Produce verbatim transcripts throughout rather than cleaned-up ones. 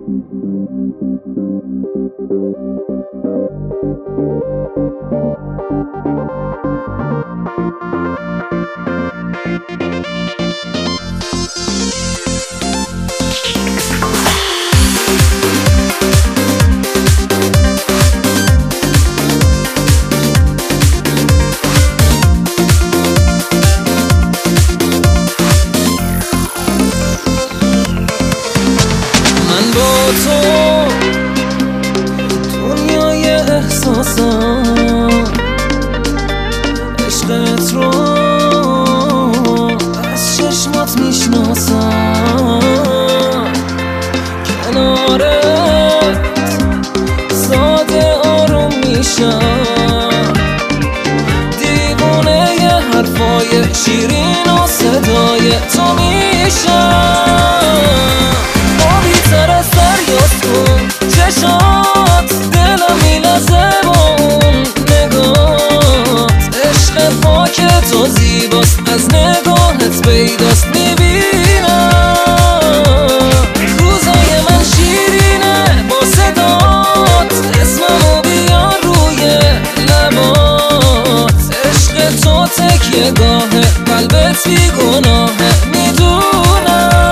تو دنیای احساسم عشقت رو از چشمات میشناسم، کنارت ساده آروم میشم، دیوونه ی حرفای شیرین و صدای تو میشم. آبی تر از دریاست کن چشات، دلم میلرزه با اون نگات، عشق پاک تو زیباست از نگاهت پیداست میبینم. روزای من شیرینه با صدات، اسممو بیار روی لبات، عشق تو تکیه گاهه قلبت بی گناهه میدونم.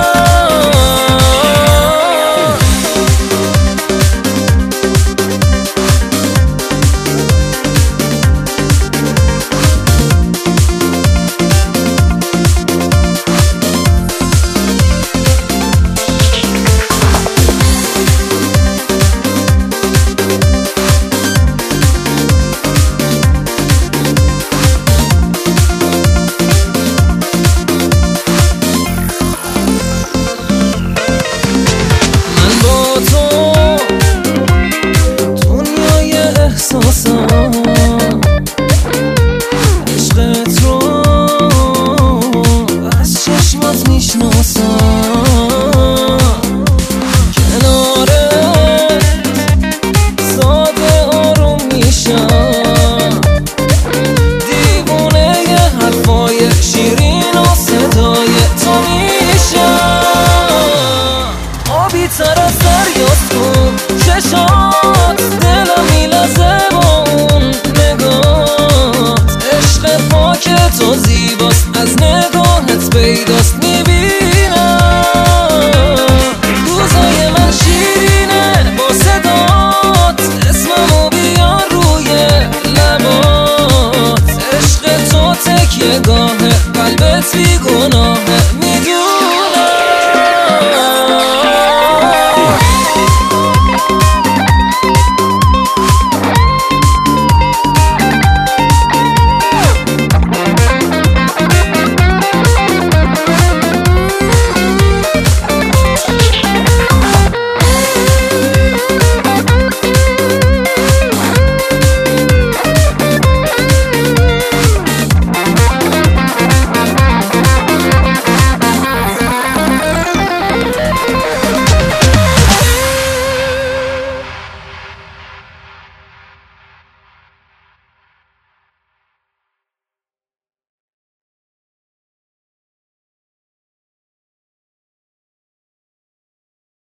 عشقت رو از چشمات میشناسم، کنارت ساده آروم میشم، دیوونه ی حرفای شیرین و صدای تو میشم. آبی تر از دریاست کن چشات،